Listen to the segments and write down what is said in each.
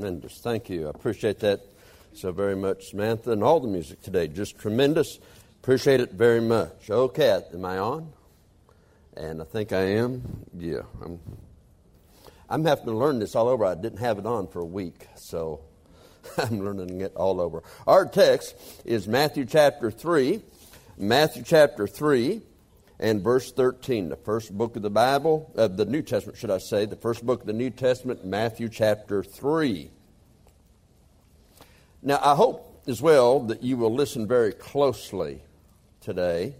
Tremendous. Thank you. I appreciate that so very much, Samantha, and all the music today. Just tremendous. Appreciate it very much. Okay, am I on? And I think I am. Yeah, I'm having to learn this all over. I didn't have it on for a week, so I'm learning it all over. Our text is Matthew chapter 3. Matthew chapter 3 and verse 13, the first book of the Bible, of the New Testament, should I say, the first book of the New Testament, Matthew chapter 3. Now, I hope as well that you will listen very closely today.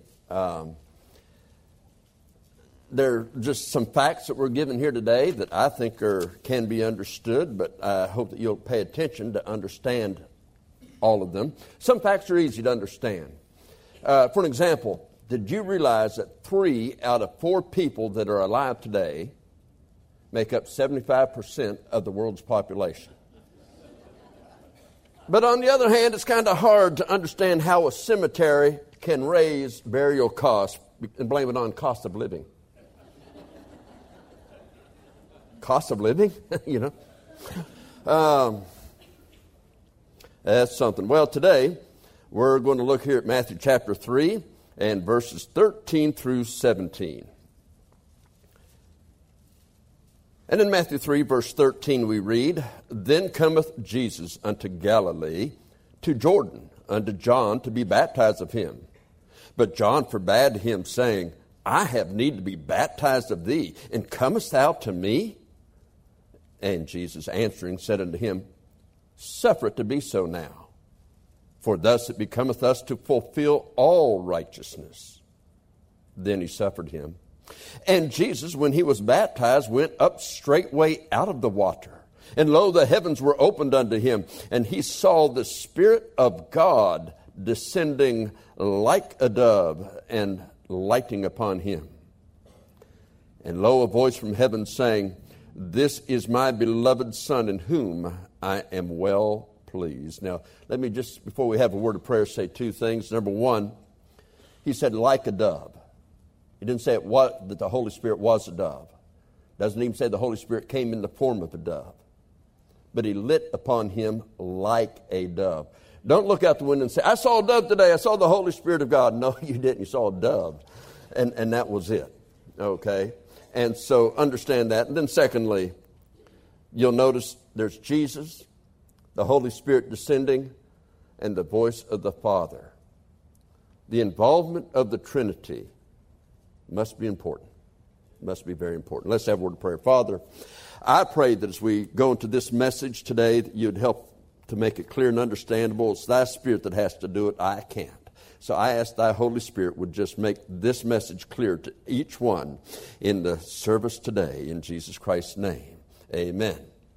There are just some facts that we're given here today that I think can be understood, but I hope that you'll pay attention to understand all of them. Some facts are easy to understand. For an example, did you realize that 3 out of 4 people that are alive today make up 75% of the world's population? But on the other hand, it's kind of hard to understand how a cemetery can raise burial costs and blame it on cost of living. Cost of living? You know. That's something. Well, today we're going to look here at Matthew chapter 3 and verses 13 through 17. And in Matthew 3, verse 13, we read, "Then cometh Jesus unto Galilee, to Jordan, unto John, to be baptized of him. But John forbade him, saying, I have need to be baptized of thee, and comest thou to me? And Jesus answering said unto him, Suffer it to be so now, for thus it becometh us to fulfill all righteousness. Then he suffered him. And Jesus, when he was baptized, went up straightway out of the water. And lo, the heavens were opened unto him, and he saw the Spirit of God descending like a dove and lighting upon him. And lo, a voice from heaven saying, This is my beloved Son, in whom I am well pleased." Now, let me just, before we have a word of prayer, say 2 things. Number 1, he said, like a dove. He didn't say that the Holy Spirit was a dove. Doesn't even say the Holy Spirit came in the form of a dove. But he lit upon him like a dove. Don't look out the window and say, I saw a dove today. I saw the Holy Spirit of God. No, you didn't. You saw a dove. And that was it. Okay? And so understand that. And then secondly, you'll notice there's Jesus, the Holy Spirit descending, and the voice of the Father. The involvement of the Trinity must be important. Must be very important. Let's have a word of prayer. Father, I pray that as we go into this message today, that you'd help to make it clear and understandable. It's thy Spirit that has to do it. I can't. So I ask thy Holy Spirit would just make this message clear to each one in the service today. In Jesus Christ's name, amen.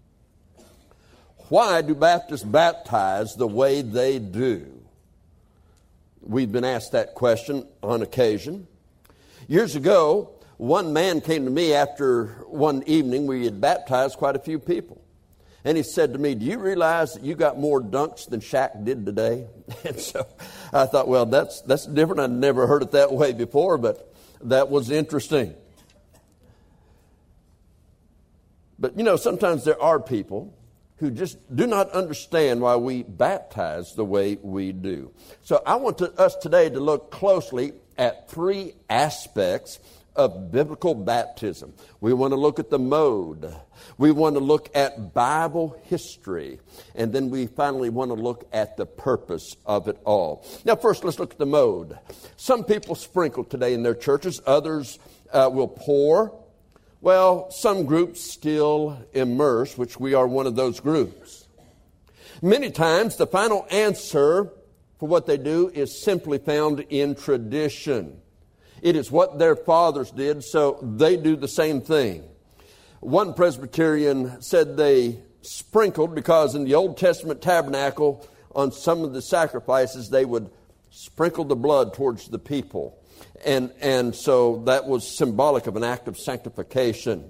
Why do Baptists baptize the way they do? We've been asked that question on occasion. Years ago, one man came to me after one evening. We had baptized quite a few people. And he said to me, do you realize that you got more dunks than Shaq did today? And so I thought, well, that's different. I'd never heard it that way before, but that was interesting. But, you know, sometimes there are people who just do not understand why we baptize the way we do. So I want us today to look closely at 3 aspects of biblical baptism. We want to look at the mode. We want to look at Bible history. And then we finally want to look at the purpose of it all. Now, first, let's look at the mode. Some people sprinkle today in their churches. Others will pour. Well, some groups still immerse, which we are one of those groups. Many times, the final answer for what they do is simply found in tradition. It is what their fathers did, so they do the same thing. One Presbyterian said they sprinkled because in the Old Testament tabernacle, on some of the sacrifices, they would sprinkle the blood towards the people. And so that was symbolic of an act of sanctification.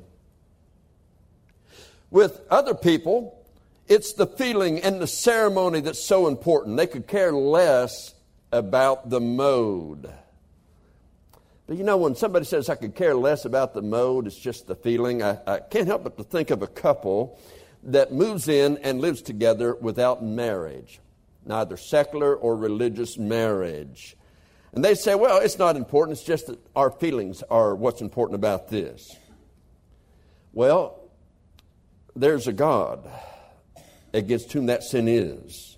With other people, it's the feeling and the ceremony that's so important. They could care less about the mode. But you know, when somebody says, I could care less about the mode, it's just the feeling, I can't help but to think of a couple that moves in and lives together without marriage, neither secular or religious marriage. And they say, well, it's not important. It's just that our feelings are what's important about this. Well, there's a God against whom that sin is.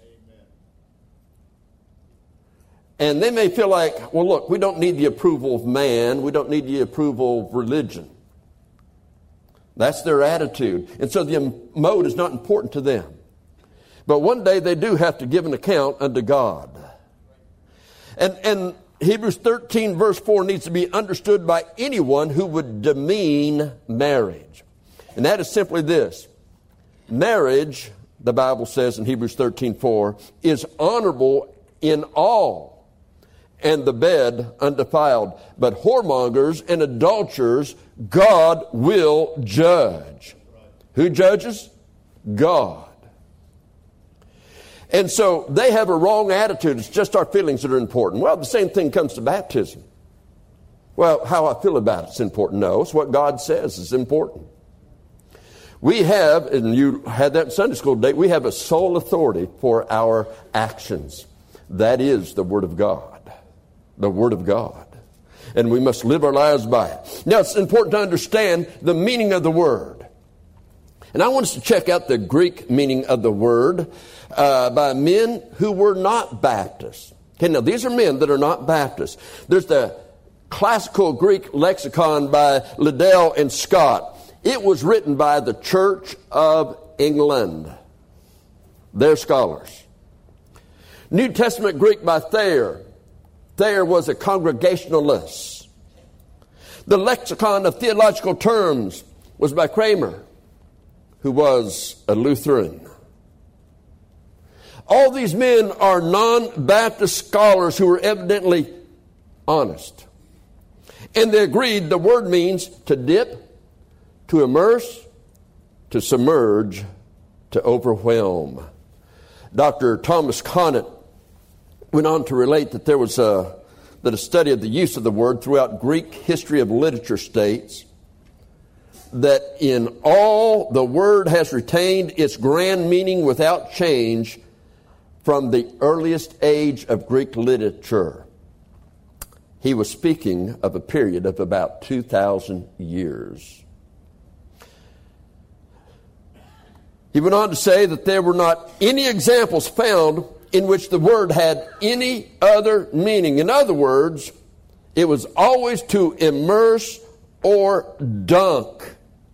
And they may feel like, well, look, we don't need the approval of man. We don't need the approval of religion. That's their attitude. And so the mode is not important to them. But one day they do have to give an account unto God. And Hebrews 13 verse 4 needs to be understood by anyone who would demean marriage. And that is simply this. Marriage, the Bible says in Hebrews 13:4, is honorable in all, and the bed undefiled. But whoremongers and adulterers God will judge. Who judges? God. And so they have a wrong attitude. It's just our feelings that are important. Well, the same thing comes to baptism. Well, how I feel about it's important. No, it's what God says is important. We have, and you had that in Sunday school today, we have a sole authority for our actions. That is the Word of God. The Word of God. And we must live our lives by it. Now, it's important to understand the meaning of the word. And I want us to check out the Greek meaning of the word by men who were not Baptists. Okay, now these are men that are not Baptists. There's the classical Greek lexicon by Liddell and Scott. It was written by the Church of England. They're scholars. New Testament Greek by Thayer. Thayer was a Congregationalist. The lexicon of theological terms was by Kramer, who was a Lutheran. All these men are non-Baptist scholars who were evidently honest. And they agreed the word means to dip, to immerse, to submerge, to overwhelm. Dr. Thomas Conant went on to relate that that a study of the use of the word throughout Greek history of literature states that in all the word has retained its grand meaning without change from the earliest age of Greek literature. He was speaking of a period of about 2,000 years. He went on to say that there were not any examples found in which the word had any other meaning. In other words, it was always to immerse or dunk.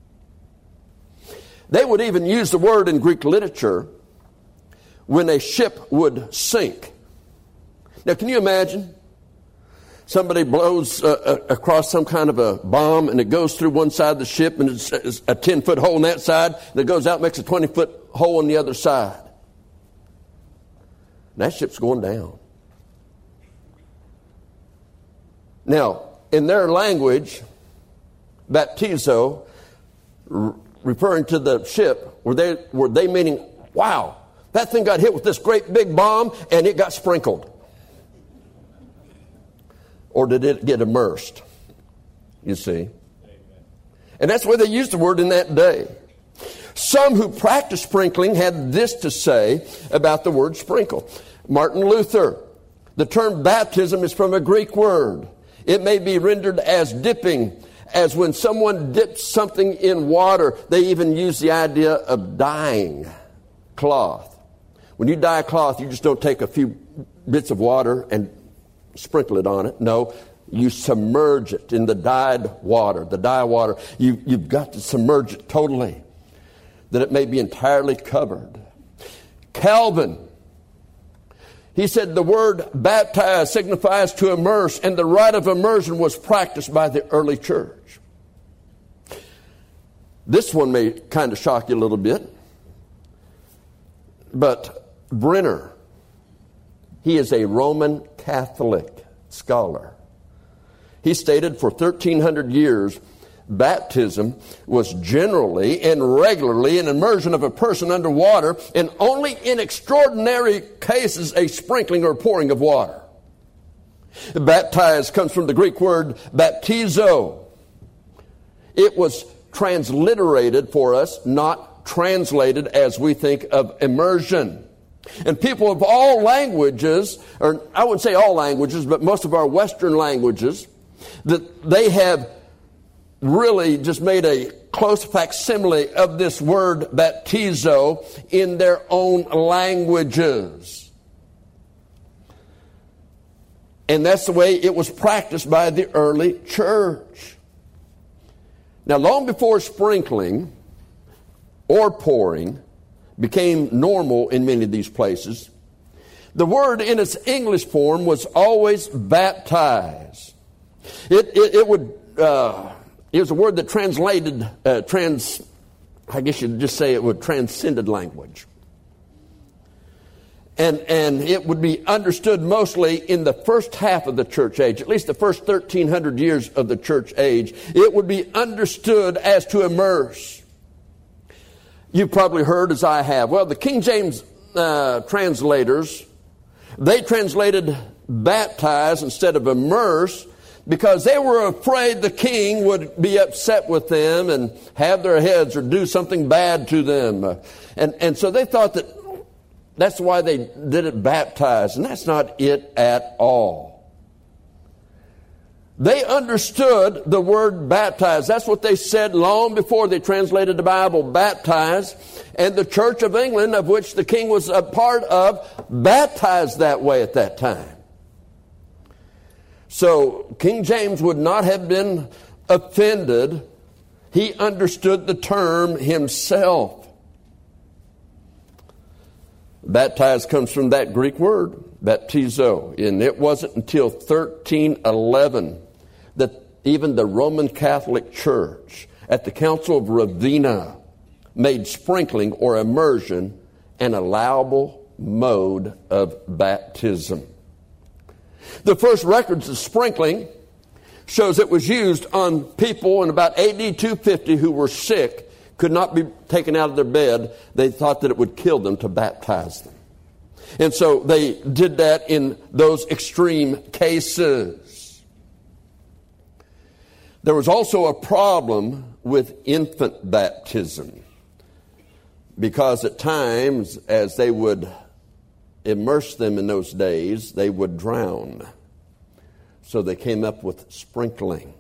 They would even use the word in Greek literature when a ship would sink. Now, can you imagine? Somebody blows across some kind of a bomb and it goes through one side of the ship and it's a 10-foot hole on that side and it goes out and makes a 20-foot hole on the other side. That ship's going down. Now, in their language, baptizo, referring to the ship, were they meaning, wow, that thing got hit with this great big bomb and it got sprinkled? Or did it get immersed? You see? And that's why they used the word in that day. Some who practiced sprinkling had this to say about the word sprinkle. Martin Luther, the term baptism is from a Greek word. It may be rendered as dipping, as when someone dips something in water. They even use the idea of dyeing cloth. When you dye a cloth, you just don't take a few bits of water and sprinkle it on it. No, you submerge it in the dyed water. The dye water, you've got to submerge it totally, that it may be entirely covered. Calvin, he said the word baptize signifies to immerse, and the rite of immersion was practiced by the early church. This one may kind of shock you a little bit, but Brenner, he is a Roman Catholic scholar. He stated for 1,300 years, baptism was generally and regularly an immersion of a person under water, and only in extraordinary cases a sprinkling or pouring of water. Baptize comes from the Greek word baptizo. It was transliterated for us, not not translated as we think of immersion. And people of all languages, or I wouldn't say all languages, but most of our Western languages, that they have really just made a close facsimile of this word baptizo in their own languages. And that's the way it was practiced by the early church. Now, long before sprinkling or pouring became normal in many of these places, the word in its English form was always baptize. It was a word that translated, I guess you'd just say it would transcended language. And it would be understood mostly in the first half of the church age, at least the first 1,300 years of the church age. It would be understood as to immerse. You've probably heard, as I have, well, the King James translators, they translated baptize instead of immerse because they were afraid the king would be upset with them and have their heads or do something bad to them. And so they thought that's why they did it baptize, and that's not it at all. They understood the word baptize. That's what they said long before they translated the Bible, baptize. And the Church of England, of which the king was a part of, baptized that way at that time. So King James would not have been offended. He understood the term himself. Baptize comes from that Greek word, baptizo. And it wasn't until 1311 that even the Roman Catholic Church at the Council of Ravenna made sprinkling or immersion an allowable mode of baptism. The first records of sprinkling shows it was used on people in about AD 250 who were sick, could not be taken out of their bed. They thought that it would kill them to baptize them. And so they did that in those extreme cases. There was also a problem with infant baptism because at times, as they would immerse them in those days, they would drown. So they came up with sprinkling.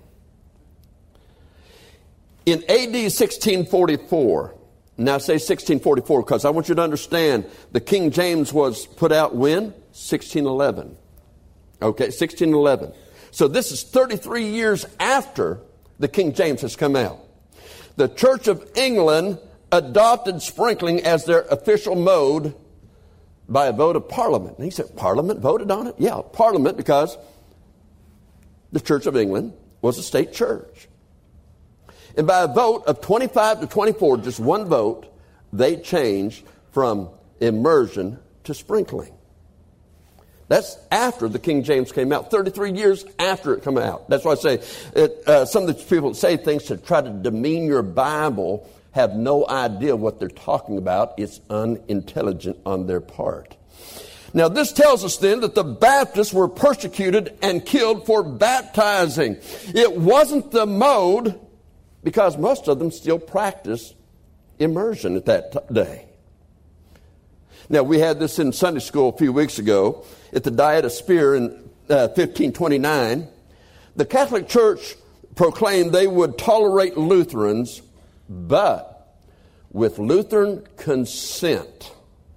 In AD 1644, now say 1644 because I want you to understand the King James was put out when? 1611. Okay, 1611. So this is 33 years after the King James has come out. The Church of England adopted sprinkling as their official mode by a vote of Parliament. And he said, Parliament voted on it? Yeah, Parliament, because the Church of England was a state church. And by a vote of 25 to 24, just one vote, they changed from immersion to sprinkling. That's after the King James came out, 33 years after it came out. That's why I say some of the people that say things to try to demean your Bible have no idea what they're talking about. It's unintelligent on their part. Now, this tells us then that the Baptists were persecuted and killed for baptizing. It wasn't the mode, because most of them still practice immersion at that day. Now, we had this in Sunday school a few weeks ago at the Diet of Speyer in 1529. The Catholic Church proclaimed they would tolerate Lutherans, but with Lutheran consent,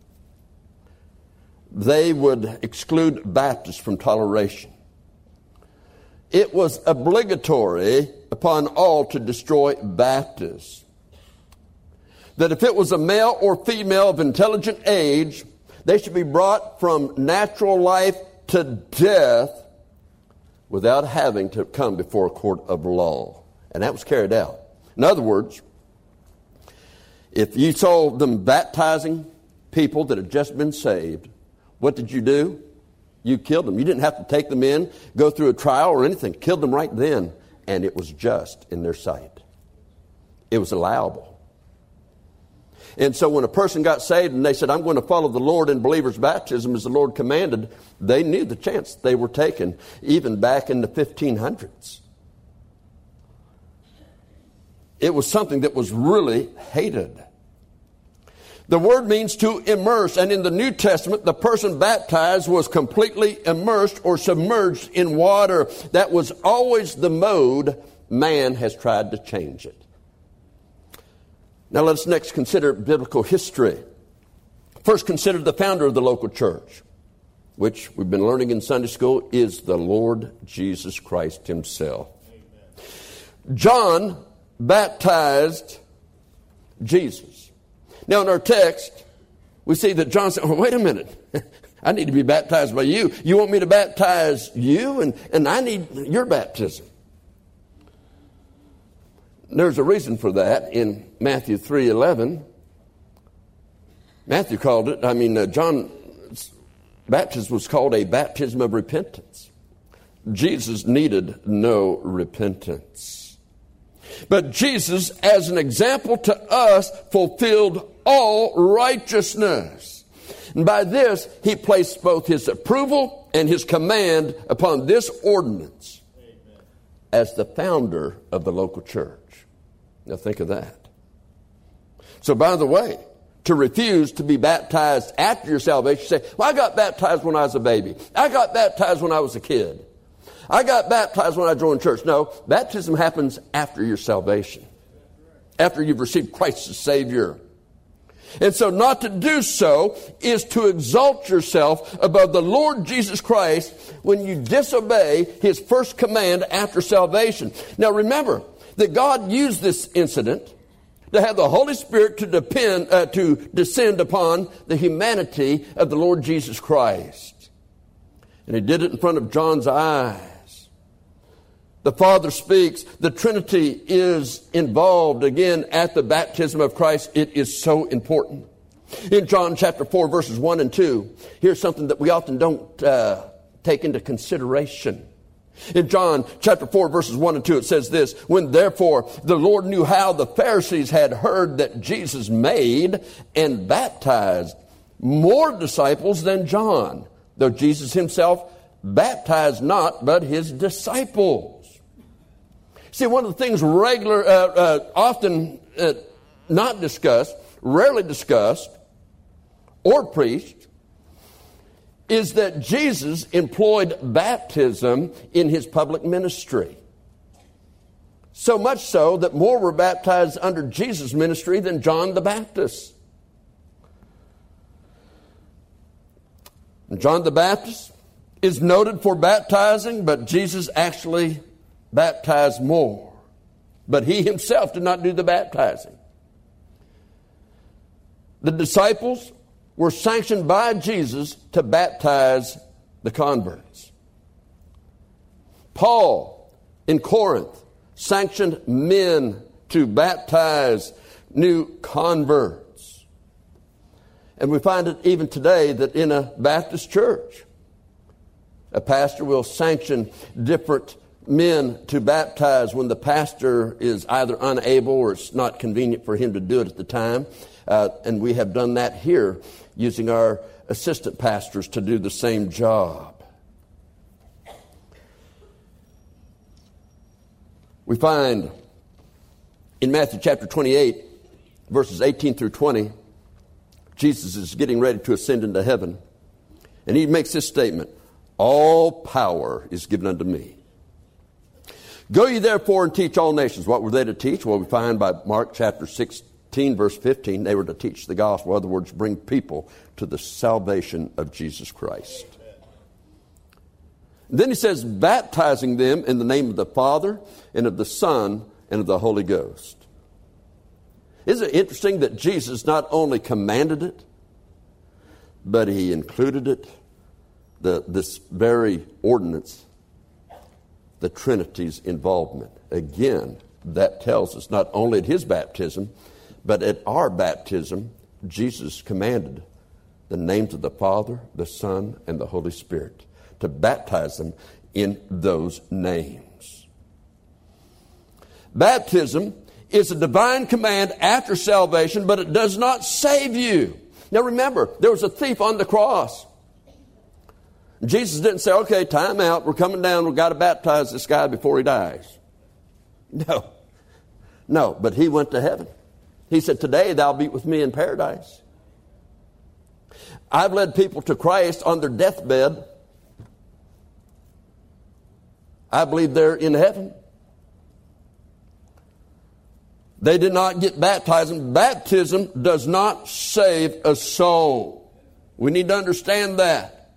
they would exclude Baptists from toleration. It was obligatory upon all to destroy Baptists. That if it was a male or female of intelligent age, they should be brought from natural life to death without having to come before a court of law. And that was carried out. In other words, if you saw them baptizing people that had just been saved, what did you do? You killed them. You didn't have to take them in, go through a trial or anything. Killed them right then. And it was just in their sight. It was allowable. And so when a person got saved and they said, I'm going to follow the Lord in believer's baptism as the Lord commanded, they knew the chance they were taking, even back in the 1500s. It was something that was really hated. The word means to immerse, and in the New Testament, the person baptized was completely immersed or submerged in water. That was always the mode. Man has tried to change it. Now let's next consider biblical history. First, consider the founder of the local church, which we've been learning in Sunday school is the Lord Jesus Christ himself. Amen. John baptized Jesus. Now in our text, we see that John said, wait a minute, I need to be baptized by you. You want me to baptize you? And I need your baptism. There's a reason for that in Matthew 3:11. Matthew called it, John's baptism was called a baptism of repentance. Jesus needed no repentance. But Jesus, as an example to us, fulfilled all righteousness. And by this, he placed both his approval and his command upon this ordinance. Amen. As the founder of the local church. Now think of that. So by the way, to refuse to be baptized after your salvation, say, well, I got baptized when I was a baby. I got baptized when I was a kid. I got baptized when I joined church. No, baptism happens after your salvation. After you've received Christ as Savior. And so not to do so is to exalt yourself above the Lord Jesus Christ when you disobey his first command after salvation. Now remember that God used this incident to have the Holy Spirit to descend upon the humanity of the Lord Jesus Christ. And he did it in front of John's eyes. The Father speaks. The Trinity is involved again at the baptism of Christ. It is so important. In John chapter 4, verses 1 and 2, here's something that we often don't take into consideration. In John chapter 4, verses 1 and 2, it says this, when therefore the Lord knew how the Pharisees had heard that Jesus made and baptized more disciples than John, though Jesus himself baptized not, but his disciples. See, one of the things often not discussed, rarely discussed, or preached, is that Jesus employed baptism in his public ministry. So much so that more were baptized under Jesus' ministry than John the Baptist. John the Baptist is noted for baptizing, but Jesus actually baptized more. But he himself did not do the baptizing. The disciples were sanctioned by Jesus to baptize the converts. Paul in Corinth sanctioned men to baptize new converts. And we find it even today that in a Baptist church, a pastor will sanction different men to baptize when the pastor is either unable or it's not convenient for him to do it at the time. And we have done that here using our assistant pastors to do the same job. We find in Matthew chapter 28, verses 18 through 20, Jesus is getting ready to ascend into heaven. And he makes this statement, all power is given unto me. Go ye therefore and teach all nations. What were they to teach? Well, we find by Mark chapter 16, verse 15, they were to teach the gospel. In other words, bring people to the salvation of Jesus Christ. Then he says, baptizing them in the name of the Father and of the Son and of the Holy Ghost. Isn't it interesting that Jesus not only commanded it, but he included it, this very ordinance, the Trinity's involvement. Again, that tells us not only at his baptism, but at our baptism, Jesus commanded the names of the Father, the Son, and the Holy Spirit to baptize them in those names. Baptism is a divine command after salvation, but it does not save you. Now remember, there was a thief on the cross. Jesus didn't say, okay, time out, we're coming down, we've got to baptize this guy before he dies. No, but he went to heaven. He said, today thou be with me in paradise. I've led people to Christ on their deathbed. I believe they're in heaven. They did not get baptized. Baptism does not save a soul. We need to understand that.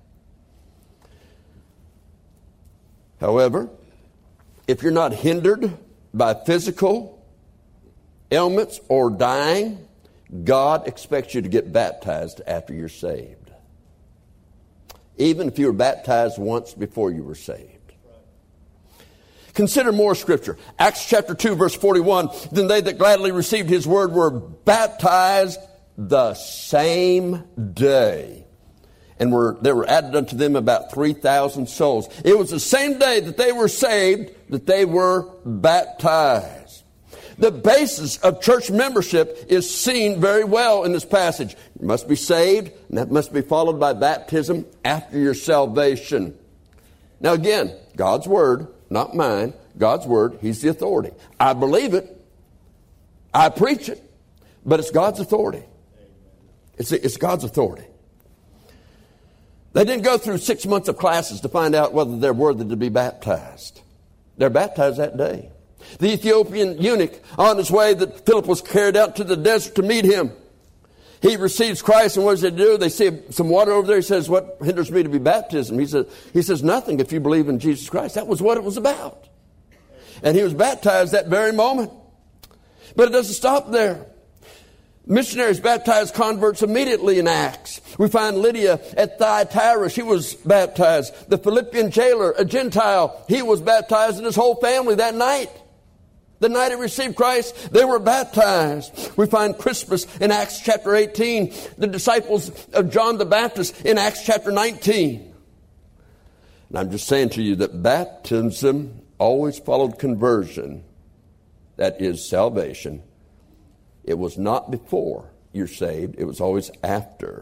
However, if you're not hindered by physical ailments or dying, God expects you to get baptized after you're saved. Even if you were baptized once before you were saved. Consider more scripture. Acts chapter 2 verse 41. Then they that gladly received his word were baptized the same day. And there were added unto them about 3,000 souls. It was the same day that they were saved that they were baptized. The basis of church membership is seen very well in this passage. You must be saved, and that must be followed by baptism after your salvation. Now again, God's word, not mine, God's word, he's the authority. I believe it. I preach it. But it's God's authority. It's God's authority. They didn't go through 6 months of classes to find out whether they're worthy to be baptized. They're baptized that day. The Ethiopian eunuch on his way that Philip was carried out to the desert to meet him. He receives Christ, and what does he do? They see some water over there. He says, what hinders me to be baptized? He says, nothing if you believe in Jesus Christ. That was what it was about. And he was baptized that very moment. But it doesn't stop there. Missionaries baptized converts immediately in Acts. We find Lydia at Thyatira. She was baptized. The Philippian jailer, a Gentile, he was baptized, and his whole family that night. The night he received Christ, they were baptized. We find Crispus in Acts chapter 18. The disciples of John the Baptist in Acts chapter 19. And I'm just saying to you that baptism always followed conversion. That is salvation. It was not before you're saved. It was always after.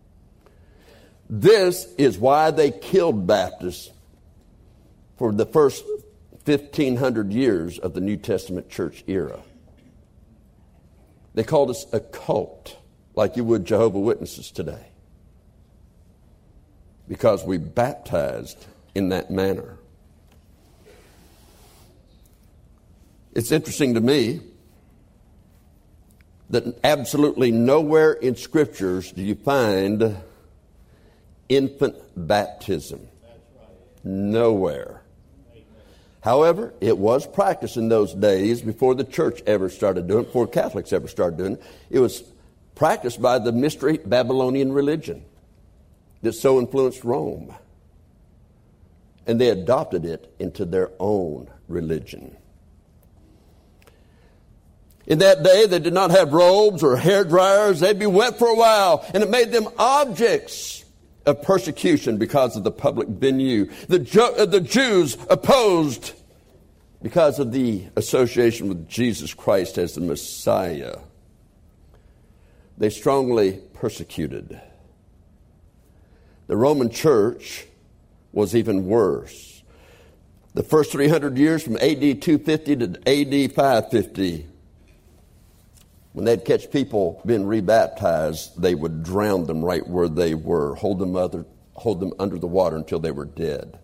This is why they killed Baptists for the first 1,500 years of the New Testament church era. They called us a cult, like you would Jehovah's Witnesses today, because we baptized in that manner. It's interesting to me that absolutely nowhere in Scriptures do you find infant baptism. Nowhere. However, it was practiced in those days before the church ever started doing it, before Catholics ever started doing it. It was practiced by the mystery Babylonian religion that so influenced Rome. And they adopted it into their own religion. In that day, they did not have robes or hair dryers. They'd be wet for a while, and it made them objects of persecution because of the public venue. The Jews opposed because of the association with Jesus Christ as the Messiah. They strongly persecuted. The Roman church was even worse. The first 300 years from AD 250 to AD 550, when they'd catch people being rebaptized, they would drown them right where they were, hold them under the water until they were dead.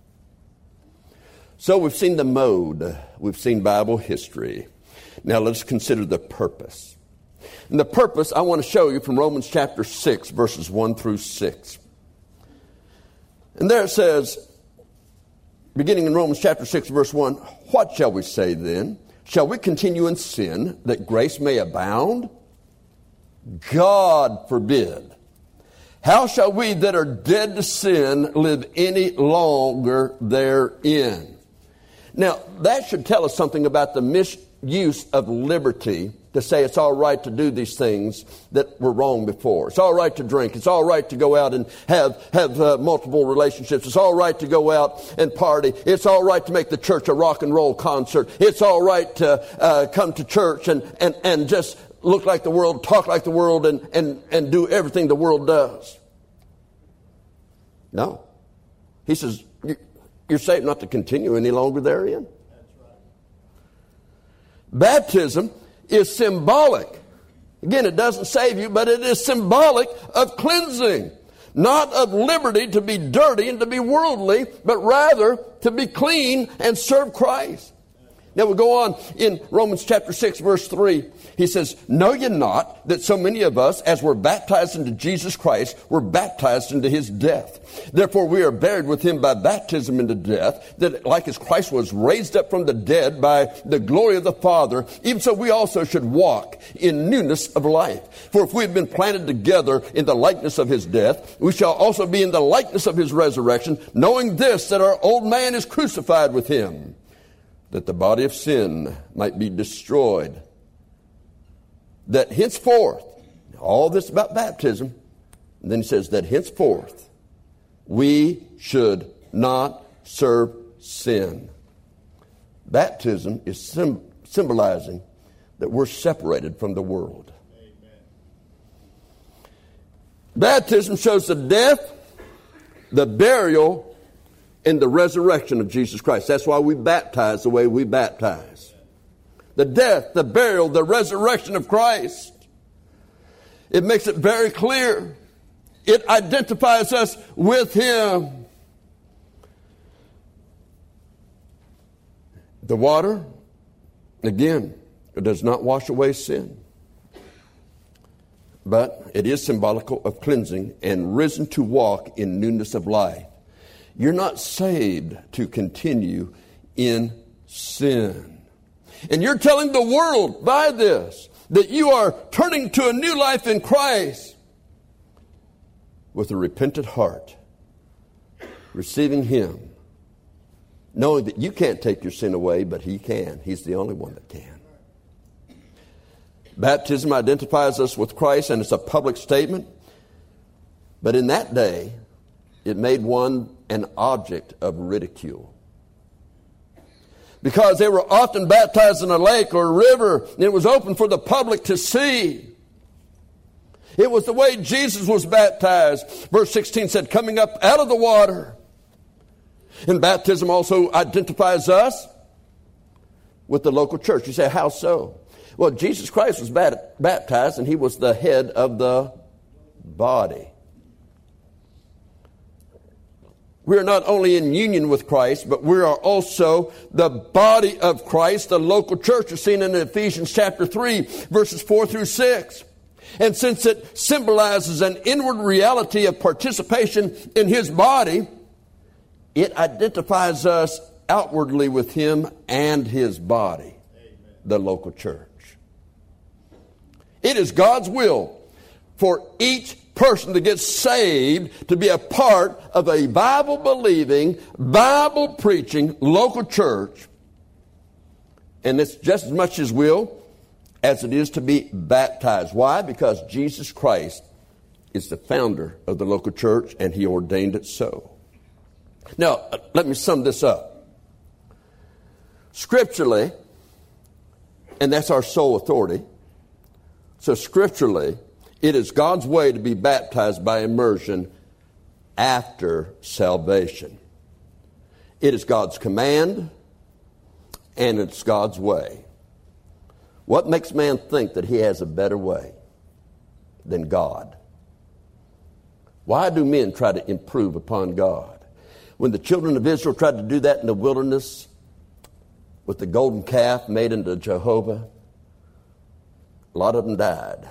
So we've seen the mode. We've seen Bible history. Now let's consider the purpose. And the purpose I want to show you from Romans chapter 6, verses 1 through 6. And there it says, beginning in Romans chapter 6, verse 1, what shall we say then? Shall we continue in sin that grace may abound? God forbid. How shall we that are dead to sin live any longer therein? Now, that should tell us something about the misuse of liberty to say it's all right to do these things that were wrong before. It's all right to drink. It's all right to go out and have multiple relationships. It's all right to go out and party. It's all right to make the church a rock and roll concert. It's all right to come to church and just look like the world, talk like the world, and do everything the world does. No. He says, you're saved not to continue any longer therein. That's right. Baptism is symbolic Again, it doesn't save you, but it is symbolic of cleansing. Not of liberty to be dirty and to be worldly, but rather to be clean and serve Christ. Now we go on in Romans chapter 6, verse 3. He says, "Know ye not that so many of us, as were baptized into Jesus Christ, were baptized into his death? Therefore we are buried with him by baptism into death, that like as Christ was raised up from the dead by the glory of the Father, even so we also should walk in newness of life. For if we have been planted together in the likeness of his death, we shall also be in the likeness of his resurrection, knowing this, that our old man is crucified with him, that the body of sin might be destroyed, that henceforth," all this about baptism, and then he says that henceforth we should not serve sin. Baptism is symbolizing that we're separated from the world. Amen. Baptism shows the death, the burial, and the resurrection of Jesus Christ. That's why we baptize the way we baptize. The death, the burial, the resurrection of Christ. It makes it very clear. It identifies us with him. The water, again, it does not wash away sin. But it is symbolical of cleansing and risen to walk in newness of life. You're not saved to continue in sin. And you're telling the world by this that you are turning to a new life in Christ with a repentant heart, receiving him, knowing that you can't take your sin away, but he can. He's the only one that can. Baptism identifies us with Christ, and it's a public statement. But in that day, it made one an object of ridicule. Because they were often baptized in a lake or a river, and it was open for the public to see. It was the way Jesus was baptized. Verse 16 said, coming up out of the water. And baptism also identifies us with the local church. You say, how so? Well, Jesus Christ was baptized, and he was the head of the body. We are not only in union with Christ, but we are also the body of Christ, the local church, as seen in Ephesians chapter 3, verses 4 through 6. And since it symbolizes an inward reality of participation in his body, it identifies us outwardly with him and his body, the local church. It is God's will for each person to get saved, to be a part of a Bible-believing, Bible-preaching local church. And it's just as much his will as it is to be baptized. Why? Because Jesus Christ is the founder of the local church, and he ordained it so. Now, let me sum this up. Scripturally, and that's our sole authority, so scripturally, it is God's way to be baptized by immersion after salvation. It is God's command, and it's God's way. What makes man think that he has a better way than God? Why do men try to improve upon God? When the children of Israel tried to do that in the wilderness with the golden calf made into Jehovah, a lot of them died.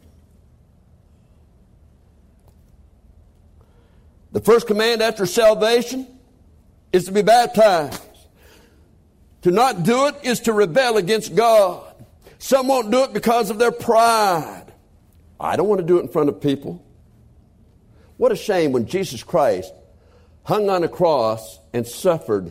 The first command after salvation is to be baptized. To not do it is to rebel against God. Some won't do it because of their pride. I don't want to do it in front of people. What a shame when Jesus Christ hung on a cross and suffered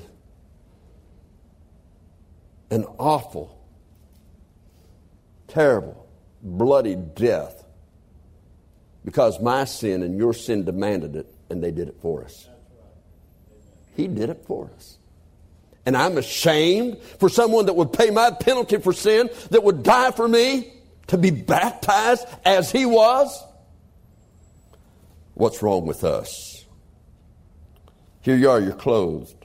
an awful, terrible, bloody death because my sin and your sin demanded it, and they did it for us. He did it for us. And I'm ashamed for someone that would pay my penalty for sin, that would die for me, to be baptized as he was. What's wrong with us? Here you are, you're clothed.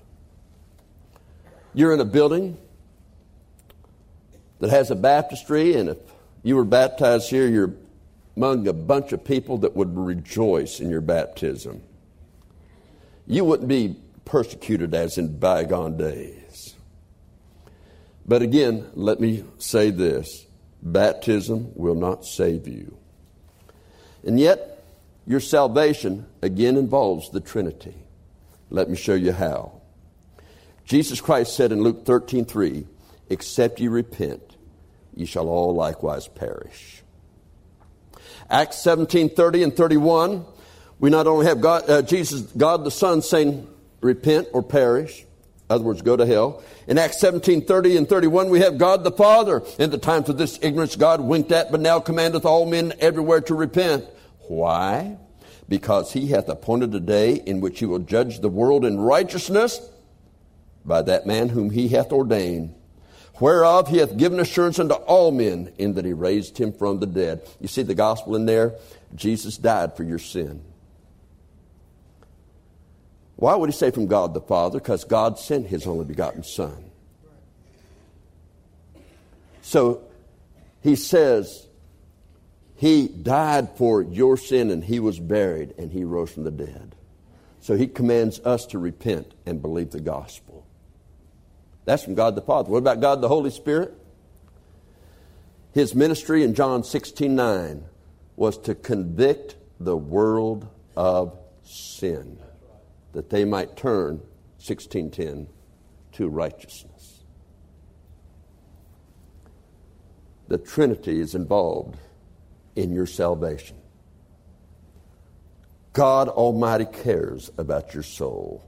You're in a building that has a baptistry, and if you were baptized here, you're among a bunch of people that would rejoice in your baptism. You wouldn't be persecuted as in bygone days. But again, let me say this. Baptism will not save you. And yet, your salvation again involves the Trinity. Let me show you how. Jesus Christ said in Luke 13:3, "Except ye repent, ye shall all likewise perish." Acts 17:30 and 31, we not only have God the Son saying, repent or perish. In other words, go to hell. In Acts 17:30 and 31, we have God the Father. In the times of this ignorance God winked at, but now commandeth all men everywhere to repent. Why? Because he hath appointed a day in which he will judge the world in righteousness by that man whom he hath ordained, whereof he hath given assurance unto all men, in that he raised him from the dead. You see the gospel in there? Jesus died for your sin. Why would he say from God the Father? Because God sent his only begotten Son. So he says he died for your sin, and he was buried, and he rose from the dead. So he commands us to repent and believe the gospel. That's from God the Father. What about God the Holy Spirit? His ministry in John 16:9 was to convict the world of sin, that they might turn, 16:10, to righteousness. The Trinity is involved in your salvation. God Almighty cares about your soul.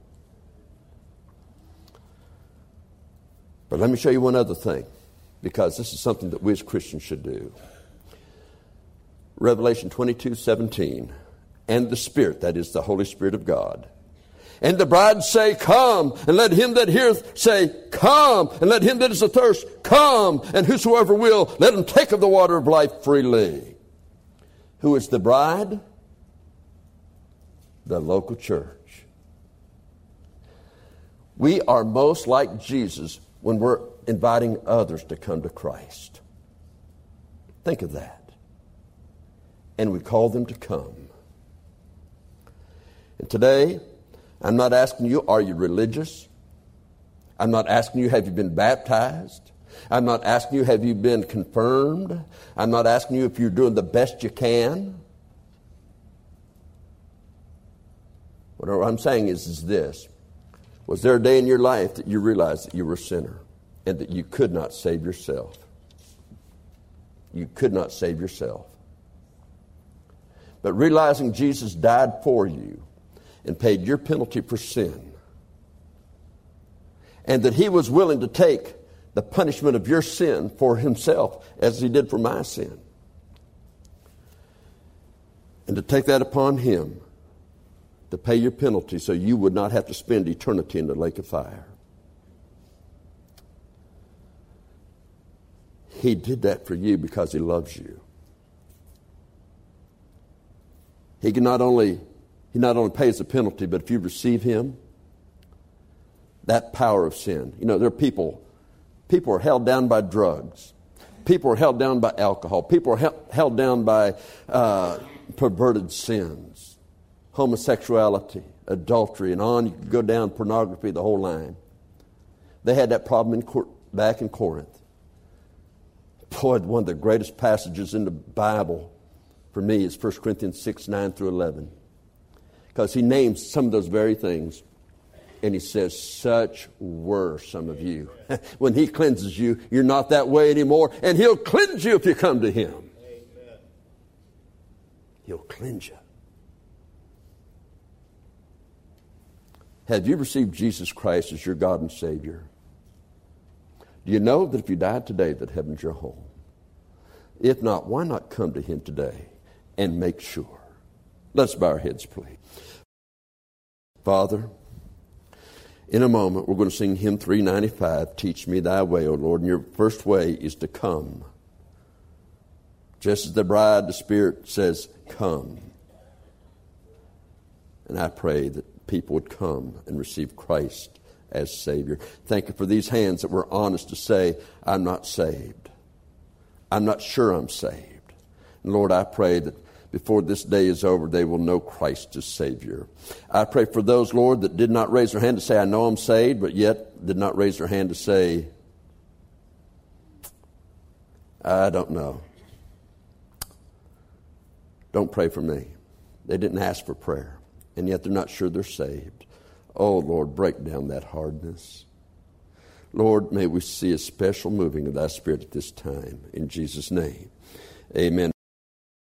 But let me show you one other thing, because this is something that we as Christians should do. Revelation 22:17, and the Spirit, that is the Holy Spirit of God, and the bride say, come, and let him that heareth say, come, and let him that is athirst come, and whosoever will, let him take of the water of life freely. Who is the bride? The local church. We are most like Jesus when we're inviting others to come to Christ. Think of that. And we call them to come. And today, I'm not asking you, are you religious? I'm not asking you, have you been baptized? I'm not asking you, have you been confirmed? I'm not asking you if you're doing the best you can. What I'm saying is this. Was there a day in your life that you realized that you were a sinner and that you could not save yourself? You could not save yourself. But realizing Jesus died for you and paid your penalty for sin, and that he was willing to take the punishment of your sin for himself as he did for my sin, and to take that upon him to pay your penalty so you would not have to spend eternity in the lake of fire. He did that for you because he loves you. He not only pays the penalty, but if you receive him, that power of sin. You know, there are people are held down by drugs. People are held down by alcohol. People are held down by perverted sins, homosexuality, adultery, and on. You could go down, pornography, the whole line. They had that problem back in Corinth. Boy, one of the greatest passages in the Bible for me is 1 Corinthians 6:9-11. Because he names some of those very things. And he says, such were some of you. When he cleanses you, you're not that way anymore. And he'll cleanse you if you come to him. Amen. He'll cleanse you. Have you received Jesus Christ as your God and Savior? Do you know that if you died today, that heaven's your home? If not, why not come to him today and make sure? Let's bow our heads, please. Father, in a moment, we're going to sing hymn 395, Teach Me Thy Way, O Lord. And your first way is to come. Just as the bride, the Spirit says, come. And I pray that people would come and receive Christ as Savior. Thank you for these hands that were honest to say, I'm not saved. I'm not sure I'm saved. And Lord, I pray that before this day is over, they will know Christ as Savior. I pray for those, Lord, that did not raise their hand to say, I know I'm saved, but yet did not raise their hand to say, I don't know. Don't pray for me. They didn't ask for prayer, and yet they're not sure they're saved. Oh, Lord, break down that hardness. Lord, may we see a special moving of thy Spirit at this time. In Jesus' name, amen.